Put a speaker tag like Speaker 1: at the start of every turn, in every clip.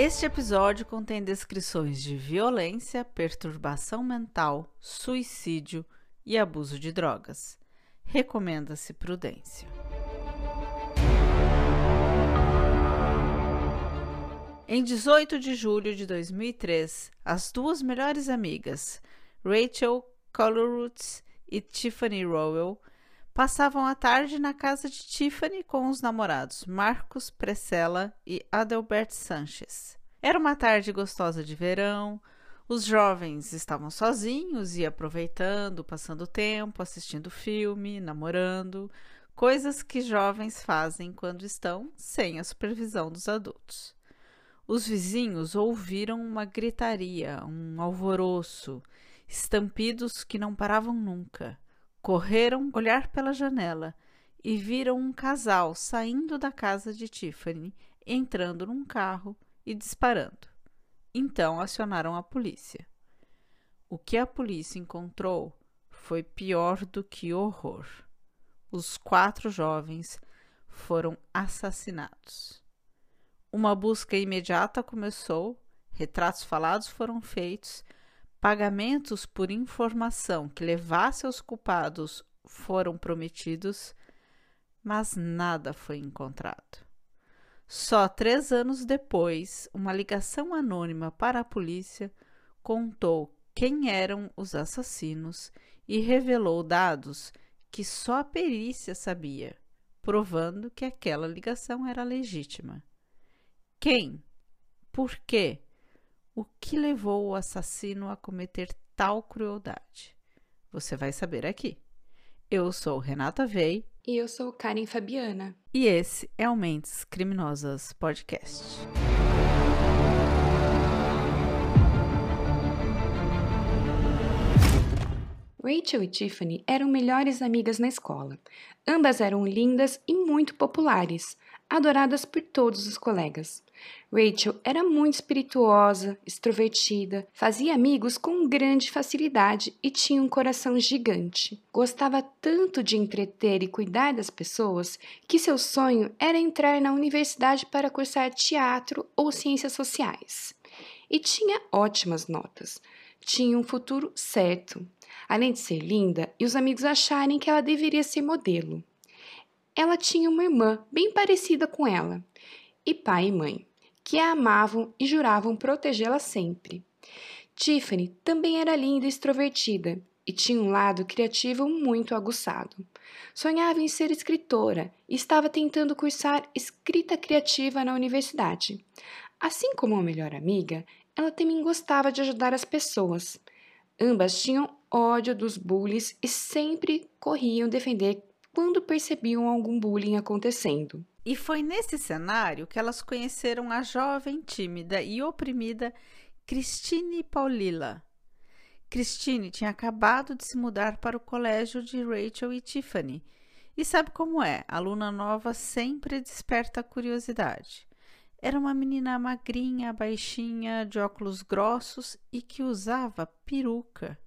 Speaker 1: Este episódio contém descrições de violência, perturbação mental, suicídio e abuso de drogas. Recomenda-se prudência. Em 18 de julho de 2003, as duas melhores amigas, Rachel Colruyt e Tiffany Rowell, passavam a tarde na casa de Tiffany com os namorados Marcos Precella e Adelbert Sanchez. Era uma tarde gostosa de verão, os jovens estavam sozinhos e aproveitando, passando tempo, assistindo filme, namorando, coisas que jovens fazem quando estão sem a supervisão dos adultos. Os vizinhos ouviram uma gritaria, um alvoroço, estampidos que não paravam nunca. Correram olhar pela janela e viram um casal saindo da casa de Tiffany, entrando num carro e disparando. Então acionaram a polícia. O que a polícia encontrou foi pior do que horror. Os 4 jovens foram assassinados. Uma busca imediata começou, retratos falados foram feitos, pagamentos por informação que levasse aos culpados foram prometidos, mas nada foi encontrado. Só 3 anos depois, uma ligação anônima para a polícia contou quem eram os assassinos e revelou dados que só a perícia sabia, provando que aquela ligação era legítima. Quem? Por quê? O que levou o assassino a cometer tal crueldade? Você vai saber aqui. Eu sou Renata Vei.
Speaker 2: E eu sou Karen Fabiana.
Speaker 1: E esse é o Mentes Criminosas Podcast.
Speaker 2: Rachel e Tiffany eram melhores amigas na escola. Ambas eram lindas e muito populares, adoradas por todos os colegas. Rachel era muito espirituosa, extrovertida, fazia amigos com grande facilidade e tinha um coração gigante. Gostava tanto de entreter e cuidar das pessoas que seu sonho era entrar na universidade para cursar teatro ou ciências sociais. E tinha ótimas notas. Tinha um futuro certo, além de ser linda e os amigos acharem que ela deveria ser modelo. Ela tinha uma irmã bem parecida com ela, e pai e mãe, que a amavam e juravam protegê-la sempre. Tiffany também era linda e extrovertida, e tinha um lado criativo muito aguçado. Sonhava em ser escritora e estava tentando cursar escrita criativa na universidade. Assim como a melhor amiga, ela também gostava de ajudar as pessoas. Ambas tinham ódio dos bullies e sempre corriam defender quando percebiam algum bullying acontecendo.
Speaker 1: E foi nesse cenário que elas conheceram a jovem, tímida e oprimida Christine Paulilla. Christine tinha acabado de se mudar para o colégio de Rachel e Tiffany. E sabe como é, a aluna nova sempre desperta curiosidade. Era uma menina magrinha, baixinha, de óculos grossos e que usava peruca.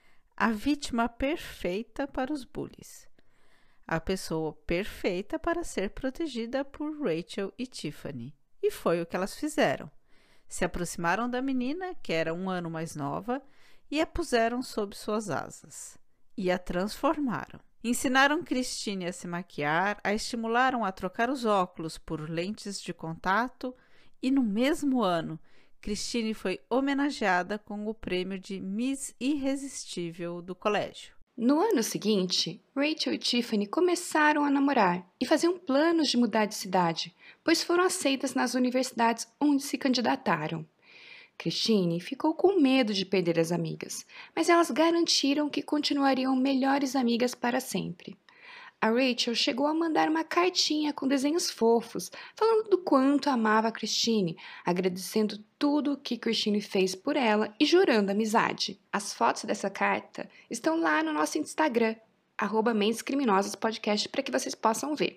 Speaker 1: A vítima perfeita para os bullies. A pessoa perfeita para ser protegida por Rachel e Tiffany. E foi o que elas fizeram. Se aproximaram da menina, que era 1 ano mais nova, e a puseram sob suas asas. E a transformaram. Ensinaram Christine a se maquiar, a estimularam a trocar os óculos por lentes de contato e no mesmo ano, Christine foi homenageada com o prêmio de Miss Irresistível do colégio.
Speaker 2: No ano seguinte, Rachel e Tiffany começaram a namorar e faziam planos de mudar de cidade, pois foram aceitas nas universidades onde se candidataram. Christine ficou com medo de perder as amigas, mas elas garantiram que continuariam melhores amigas para sempre. A Rachel chegou a mandar uma cartinha com desenhos fofos, falando do quanto amava a Christine, agradecendo tudo o que Christine fez por ela e jurando amizade. As fotos dessa carta estão lá no nosso Instagram, @MentesCriminosaspodcast, para que vocês possam ver.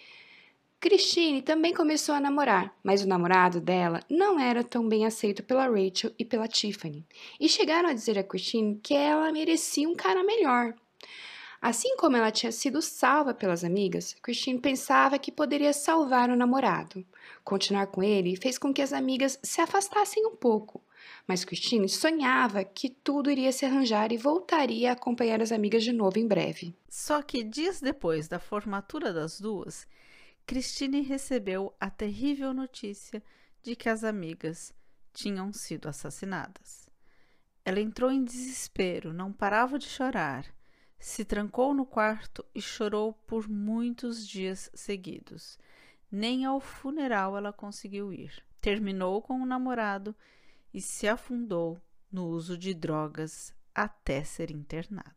Speaker 2: Christine também começou a namorar, mas o namorado dela não era tão bem aceito pela Rachel e pela Tiffany, e chegaram a dizer a Christine que ela merecia um cara melhor. Assim como ela tinha sido salva pelas amigas, Christine pensava que poderia salvar o namorado. Continuar com ele fez com que as amigas se afastassem um pouco, mas Christine sonhava que tudo iria se arranjar e voltaria a acompanhar as amigas de novo em breve.
Speaker 1: Só que dias depois da formatura das duas, Christine recebeu a terrível notícia de que as amigas tinham sido assassinadas. Ela entrou em desespero, não parava de chorar, se trancou no quarto e chorou por muitos dias seguidos. Nem ao funeral ela conseguiu ir. Terminou com o namorado e se afundou no uso de drogas até ser internada.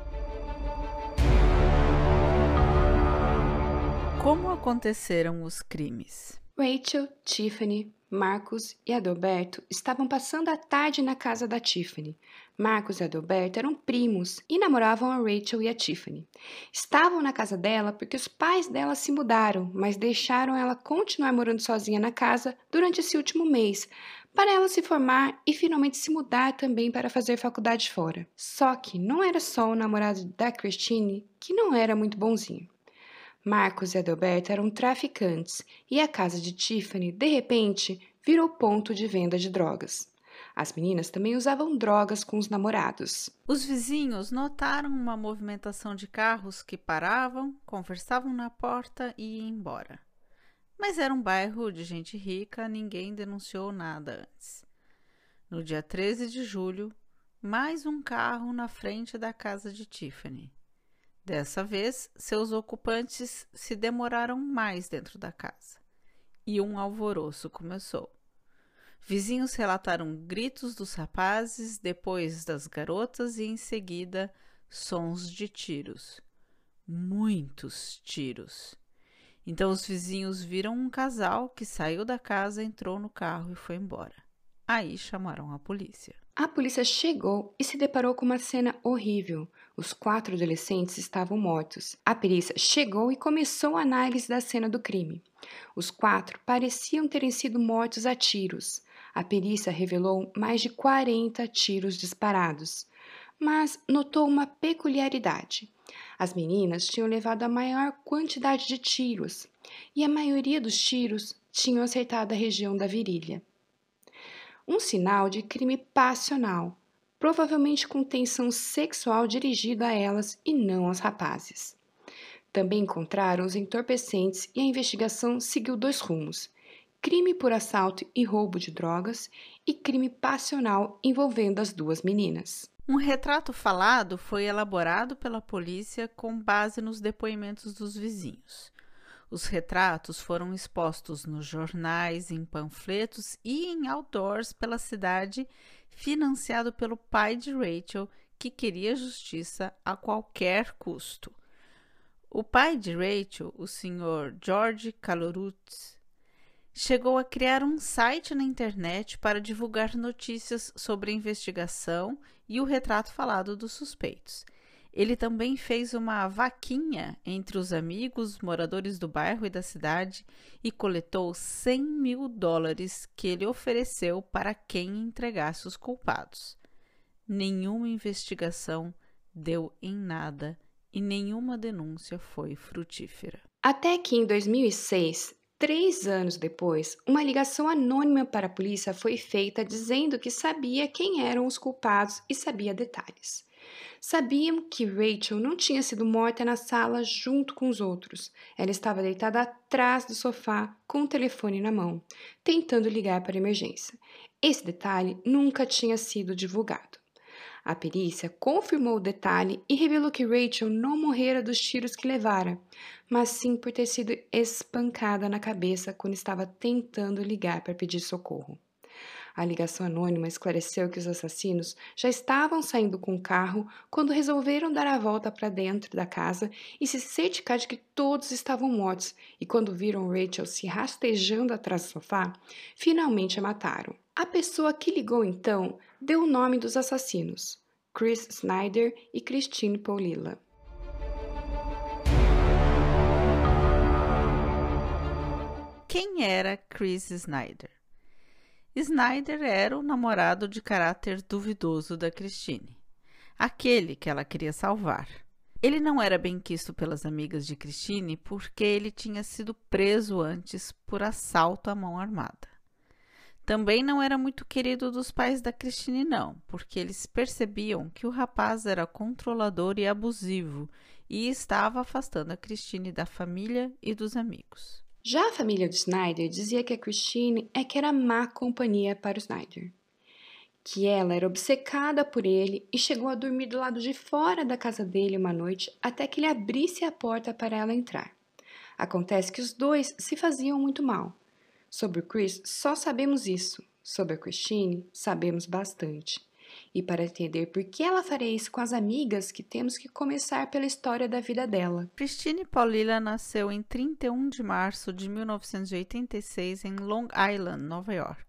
Speaker 1: Como aconteceram os crimes?
Speaker 2: Rachel, Tiffany, Marcus e Adalberto estavam passando a tarde na casa da Tiffany. Marcus e Adalberto eram primos e namoravam a Rachel e a Tiffany. Estavam na casa dela porque os pais dela se mudaram, mas deixaram ela continuar morando sozinha na casa durante esse último mês, para ela se formar e finalmente se mudar também para fazer faculdade fora. Só que não era só o namorado da Christine que não era muito bonzinho. Marcus e Adalberto eram traficantes e a casa de Tiffany, de repente, virou ponto de venda de drogas. As meninas também usavam drogas com os namorados.
Speaker 1: Os vizinhos notaram uma movimentação de carros que paravam, conversavam na porta e iam embora. Mas era um bairro de gente rica, ninguém denunciou nada antes. No dia 13 de julho, mais um carro na frente da casa de Tiffany. Dessa vez, seus ocupantes se demoraram mais dentro da casa e um alvoroço começou. Vizinhos relataram gritos dos rapazes, depois das garotas e em seguida sons de tiros. Muitos tiros. Então os vizinhos viram um casal que saiu da casa, entrou no carro e foi embora. Aí chamaram a polícia.
Speaker 2: A polícia chegou e se deparou com uma cena horrível. Os 4 adolescentes estavam mortos. A perícia chegou e começou a análise da cena do crime. Os 4 pareciam terem sido mortos a tiros. A perícia revelou mais de 40 tiros disparados, mas notou uma peculiaridade. As meninas tinham levado a maior quantidade de tiros e a maioria dos tiros tinham acertado a região da virilha. Um sinal de crime passional, provavelmente com tensão sexual dirigida a elas e não aos rapazes. Também encontraram os entorpecentes e a investigação seguiu 2 rumos: crime por assalto e roubo de drogas e crime passional envolvendo as 2 meninas.
Speaker 1: Um retrato falado foi elaborado pela polícia com base nos depoimentos dos vizinhos. Os retratos foram expostos nos jornais, em panfletos e em outdoors pela cidade, financiado pelo pai de Rachel, que queria justiça a qualquer custo. O pai de Rachel, o Sr. George Kalorutz, chegou a criar um site na internet para divulgar notícias sobre a investigação e o retrato falado dos suspeitos. Ele também fez uma vaquinha entre os amigos, moradores do bairro e da cidade e coletou $100 mil que ele ofereceu para quem entregasse os culpados. Nenhuma investigação deu em nada e nenhuma denúncia foi frutífera.
Speaker 2: Até que em 2006, 3 anos depois, uma ligação anônima para a polícia foi feita dizendo que sabia quem eram os culpados e sabia detalhes. Sabiam que Rachel não tinha sido morta na sala junto com os outros. Ela estava deitada atrás do sofá com o telefone na mão, tentando ligar para a emergência. Esse detalhe nunca tinha sido divulgado. A perícia confirmou o detalhe e revelou que Rachel não morrera dos tiros que levara, mas sim por ter sido espancada na cabeça quando estava tentando ligar para pedir socorro. A ligação anônima esclareceu que os assassinos já estavam saindo com o carro quando resolveram dar a volta para dentro da casa e se certificar de que todos estavam mortos, e quando viram Rachel se rastejando atrás do sofá, finalmente a mataram. A pessoa que ligou então deu o nome dos assassinos: Chris Snyder e Christine Paulila.
Speaker 1: Quem era Chris Snyder? Snyder era o namorado de caráter duvidoso da Christine, aquele que ela queria salvar. Ele não era bem quisto pelas amigas de Christine porque ele tinha sido preso antes por assalto à mão armada. Também não era muito querido dos pais da Christine, não, porque eles percebiam que o rapaz era controlador e abusivo e estava afastando a Christine da família e dos amigos.
Speaker 2: Já a família do Snyder dizia que a Christine é que era má companhia para o Snyder, que ela era obcecada por ele e chegou a dormir do lado de fora da casa dele uma noite até que ele abrisse a porta para ela entrar. Acontece que os dois se faziam muito mal. Sobre o Chris, só sabemos isso. Sobre a Christine, sabemos bastante. E para entender por que ela faria isso com as amigas, que temos que começar pela história da vida dela.
Speaker 1: Christine Paulilla nasceu em 31 de março de 1986 em Long Island, Nova York.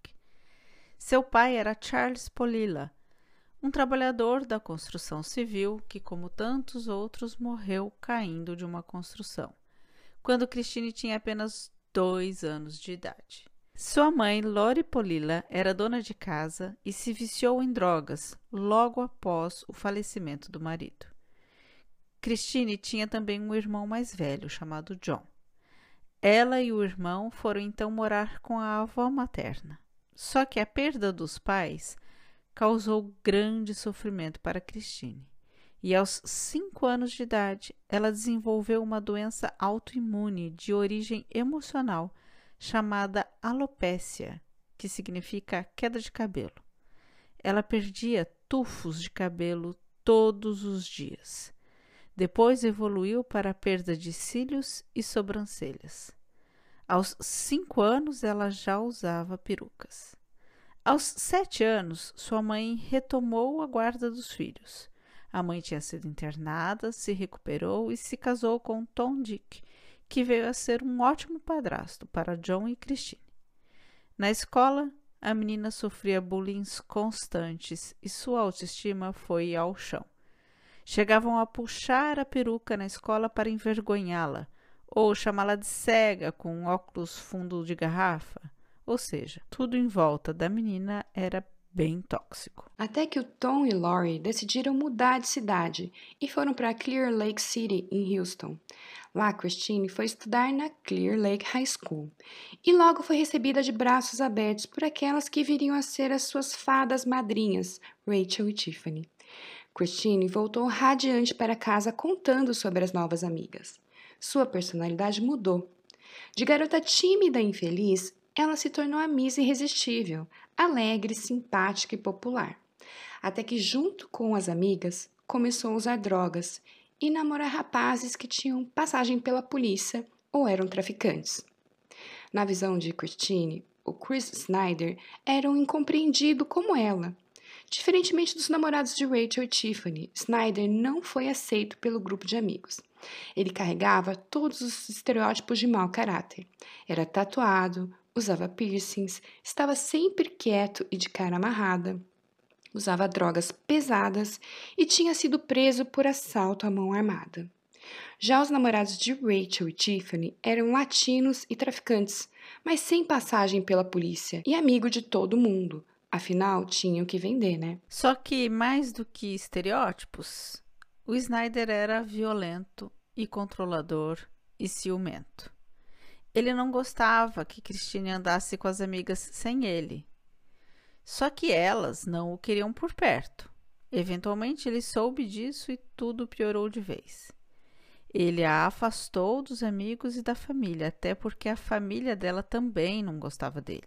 Speaker 1: Seu pai era Charles Paulilla, um trabalhador da construção civil que, como tantos outros, morreu caindo de uma construção, quando Christine tinha apenas 2 anos de idade. Sua mãe, Lori Paulilla, era dona de casa e se viciou em drogas logo após o falecimento do marido. Christine tinha também um irmão mais velho, chamado John. Ela e o irmão foram então morar com a avó materna. Só que a perda dos pais causou grande sofrimento para Christine. E aos 5 anos de idade, ela desenvolveu uma doença autoimune de origem emocional chamada alopécia, que significa queda de cabelo. Ela perdia tufos de cabelo todos os dias. Depois evoluiu para a perda de cílios e sobrancelhas. Aos 5 anos, ela já usava perucas. Aos 7 anos, sua mãe retomou a guarda dos filhos. A mãe tinha sido internada, se recuperou e se casou com Tom Dick, que veio a ser um ótimo padrasto para John e Christine. Na escola, a menina sofria bullying constantes e sua autoestima foi ao chão. Chegavam a puxar a peruca na escola para envergonhá-la, ou chamá-la de cega com óculos fundo de garrafa. Ou seja, tudo em volta da menina era bem tóxico.
Speaker 2: Até que o Tom e Lori decidiram mudar de cidade e foram para Clear Lake City, em Houston. Lá, Christine foi estudar na Clear Lake High School e logo foi recebida de braços abertos por aquelas que viriam a ser as suas fadas madrinhas, Rachel e Tiffany. Christine voltou radiante para casa contando sobre as novas amigas. Sua personalidade mudou. De garota tímida e infeliz, ela se tornou a Miss Irresistível, alegre, simpática e popular. Até que, junto com as amigas, começou a usar drogas e namorar rapazes que tinham passagem pela polícia ou eram traficantes. Na visão de Christine, o Chris Snyder era um incompreendido como ela. Diferentemente dos namorados de Rachel e Tiffany, Snyder não foi aceito pelo grupo de amigos. Ele carregava todos os estereótipos de mau caráter. Era tatuado, usava piercings, estava sempre quieto e de cara amarrada, usava drogas pesadas e tinha sido preso por assalto à mão armada. Já os namorados de Rachel e Tiffany eram latinos e traficantes, mas sem passagem pela polícia e amigo de todo mundo. Afinal, tinham que vender, né?
Speaker 1: Só que, mais do que estereótipos, o Snyder era violento e controlador e ciumento. Ele não gostava que Christine andasse com as amigas sem ele. Só que elas não o queriam por perto. Eventualmente ele soube disso e tudo piorou de vez. Ele a afastou dos amigos e da família, até porque a família dela também não gostava dele.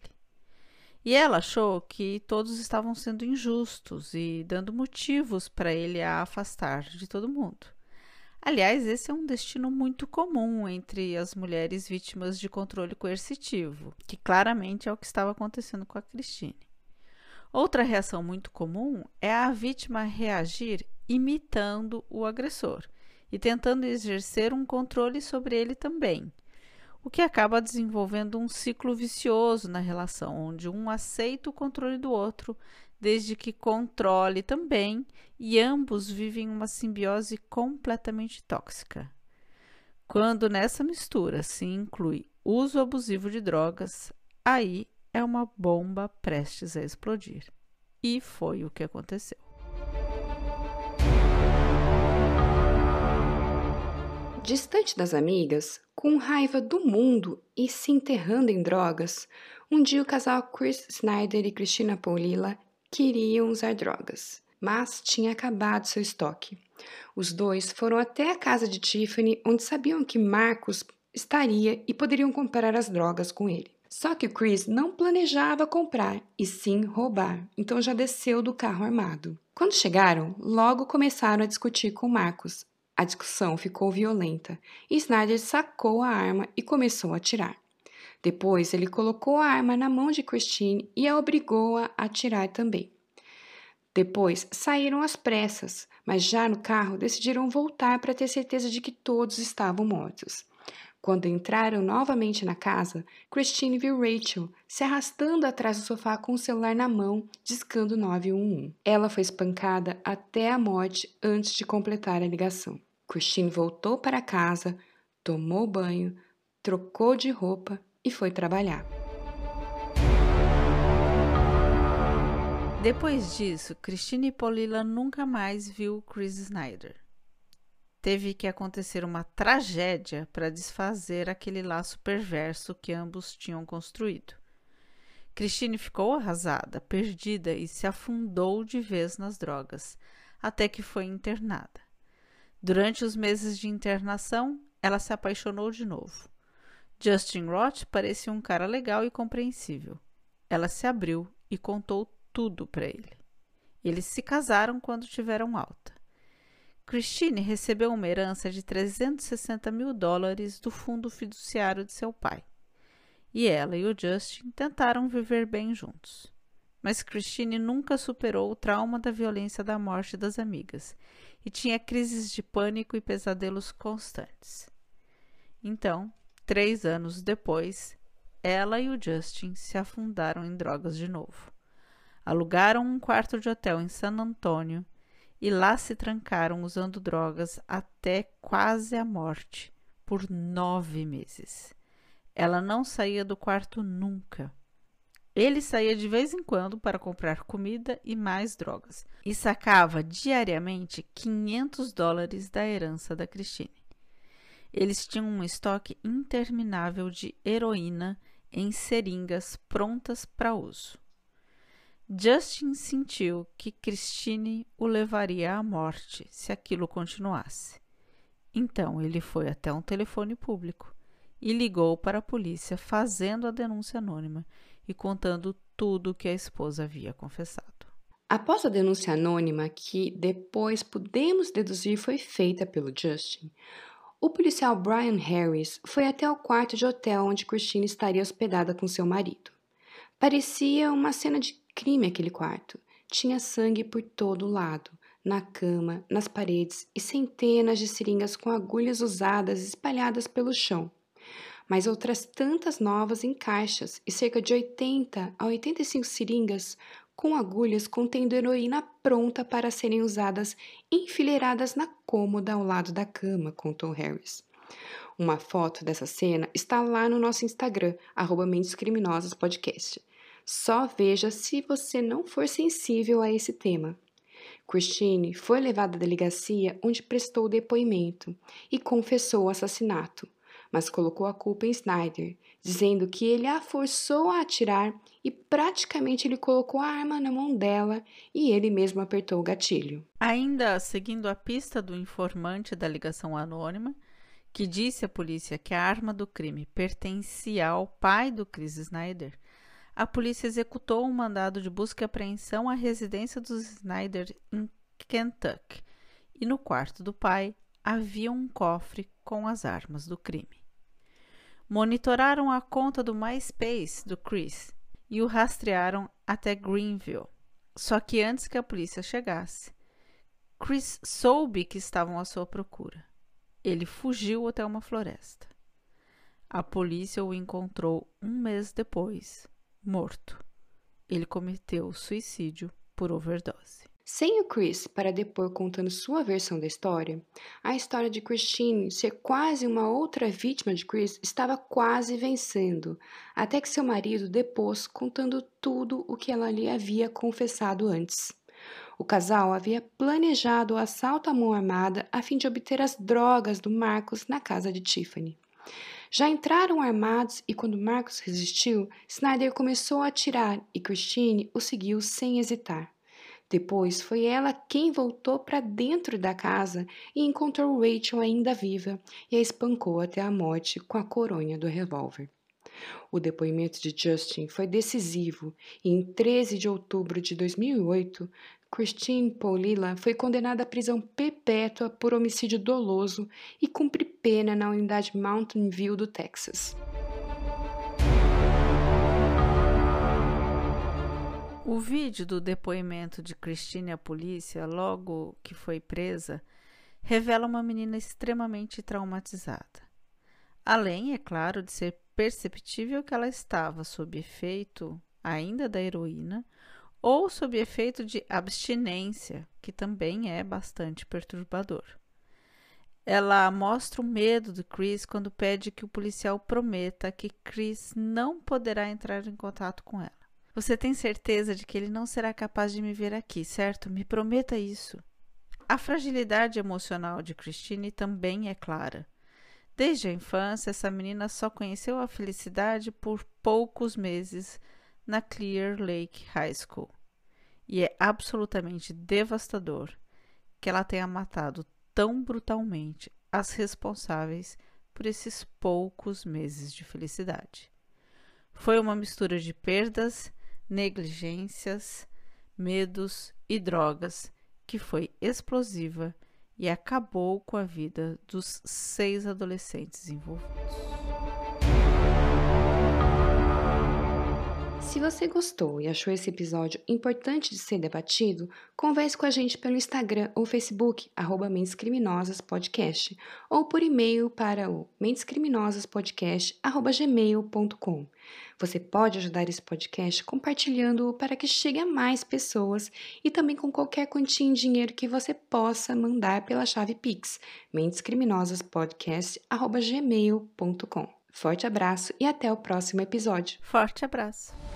Speaker 1: E ela achou que todos estavam sendo injustos e dando motivos para ele a afastar de todo mundo. Aliás, esse é um destino muito comum entre as mulheres vítimas de controle coercitivo, que claramente é o que estava acontecendo com a Christine. Outra reação muito comum é a vítima reagir imitando o agressor e tentando exercer um controle sobre ele também, o que acaba desenvolvendo um ciclo vicioso na relação, onde um aceita o controle do outro, desde que controle também, e ambos vivem uma simbiose completamente tóxica. Quando nessa mistura se inclui uso abusivo de drogas, aí é uma bomba prestes a explodir. E foi o que aconteceu.
Speaker 2: Distante das amigas, com raiva do mundo e se enterrando em drogas, um dia o casal Chris Snyder e Christina Paulila queriam usar drogas, mas tinha acabado seu estoque. Os dois foram até a casa de Tiffany, onde sabiam que Marcus estaria e poderiam comprar as drogas com ele. Só que o Chris não planejava comprar, e sim roubar, então já desceu do carro armado. Quando chegaram, logo começaram a discutir com Marcus. A discussão ficou violenta e Snyder sacou a arma e começou a atirar. Depois, ele colocou a arma na mão de Christine e a obrigou a atirar também. Depois, saíram às pressas, mas já no carro decidiram voltar para ter certeza de que todos estavam mortos. Quando entraram novamente na casa, Christine viu Rachel se arrastando atrás do sofá com o celular na mão, discando 911. Ela foi espancada até a morte antes de completar a ligação. Christine voltou para casa, tomou banho, trocou de roupa e foi trabalhar.
Speaker 1: Depois disso, Christine Paulila nunca mais viu Chris Snyder. Teve que acontecer uma tragédia para desfazer aquele laço perverso que ambos tinham construído. Christine ficou arrasada, perdida e se afundou de vez nas drogas, até que foi internada. Durante os meses de internação, ela se apaixonou de novo. Justin Roth parecia um cara legal e compreensível. Ela se abriu e contou tudo para ele. Eles se casaram quando tiveram alta. Christine recebeu uma herança de $360 mil do fundo fiduciário de seu pai. E ela e o Justin tentaram viver bem juntos. Mas Christine nunca superou o trauma da violência da morte das amigas e tinha crises de pânico e pesadelos constantes. Então, 3 anos depois, ela e o Justin se afundaram em drogas de novo. Alugaram um quarto de hotel em San Antônio e lá se trancaram usando drogas até quase a morte, por 9 meses. Ela não saía do quarto nunca. Ele saía de vez em quando para comprar comida e mais drogas e sacava diariamente $500 da herança da Christine. Eles tinham um estoque interminável de heroína em seringas prontas para uso. Justin sentiu que Christine o levaria à morte se aquilo continuasse. Então ele foi até um telefone público e ligou para a polícia fazendo a denúncia anônima e contando tudo o que a esposa havia confessado.
Speaker 2: Após a denúncia anônima, que depois podemos deduzir foi feita pelo Justin, o policial Brian Harris foi até o quarto de hotel onde Christine estaria hospedada com seu marido. Parecia uma cena de crime aquele quarto. Tinha sangue por todo lado, na cama, nas paredes e centenas de seringas com agulhas usadas espalhadas pelo chão. Mas outras tantas novas em caixas e cerca de 80 a 85 seringas com agulhas contendo heroína pronta para serem usadas enfileiradas na cômoda ao lado da cama, contou Harris. Uma foto dessa cena está lá no nosso Instagram, @MentesCriminosaspodcast. Só veja se você não for sensível a esse tema. Christine foi levada à delegacia onde prestou depoimento e confessou o assassinato, mas colocou a culpa em Snyder, dizendo que ele a forçou a atirar e praticamente ele colocou a arma na mão dela e ele mesmo apertou o gatilho.
Speaker 1: Ainda seguindo a pista do informante da ligação anônima, que disse à polícia que a arma do crime pertencia ao pai do Chris Snyder, a polícia executou um mandado de busca e apreensão à residência dos Snyder em Kentucky, e no quarto do pai havia um cofre com as armas do crime. Monitoraram a conta do MySpace do Chris e o rastrearam até Greenville. Só que antes que a polícia chegasse, Chris soube que estavam à sua procura. Ele fugiu até uma floresta. A polícia o encontrou 1 mês depois, morto. Ele cometeu suicídio por overdose.
Speaker 2: Sem o Chris para depor contando sua versão da história, a história de Christine ser quase uma outra vítima de Chris estava quase vencendo, até que seu marido depôs contando tudo o que ela lhe havia confessado antes. O casal havia planejado o assalto à mão armada a fim de obter as drogas do Marcus na casa de Tiffany. Já entraram armados e quando Marcus resistiu, Snyder começou a atirar e Christine o seguiu sem hesitar. Depois foi ela quem voltou para dentro da casa e encontrou Rachel ainda viva e a espancou até a morte com a coronha do revólver. O depoimento de Justin foi decisivo e em 13 de outubro de 2008, Christine Paulila foi condenada à prisão perpétua por homicídio doloso e cumpre pena na unidade Mountain View do Texas.
Speaker 1: O vídeo do depoimento de Christine à polícia, logo que foi presa, revela uma menina extremamente traumatizada. Além, é claro, de ser perceptível que ela estava sob efeito ainda da heroína ou sob efeito de abstinência, que também é bastante perturbador. Ela mostra o medo de Chris quando pede que o policial prometa que Chris não poderá entrar em contato com ela. Você tem certeza de que ele não será capaz de me ver aqui, certo? Me prometa isso. A fragilidade emocional de Christine também é clara. Desde a infância, essa menina só conheceu a felicidade por poucos meses na Clear Lake High School. E é absolutamente devastador que ela tenha matado tão brutalmente as responsáveis por esses poucos meses de felicidade. Foi uma mistura de perdas, negligências, medos e drogas que foi explosiva e acabou com a vida dos 6 adolescentes envolvidos.
Speaker 2: Se você gostou e achou esse episódio importante de ser debatido, converse com a gente pelo Instagram ou Facebook, Mentes Criminosas Podcast, ou por e-mail para o mentescriminosaspodcast@gmail.com. Você pode ajudar esse podcast compartilhando-o para que chegue a mais pessoas e também com qualquer quantia em dinheiro que você possa mandar pela chave Pix, mentescriminosaspodcast@gmail.com. Forte abraço e até o próximo episódio.
Speaker 1: Forte abraço!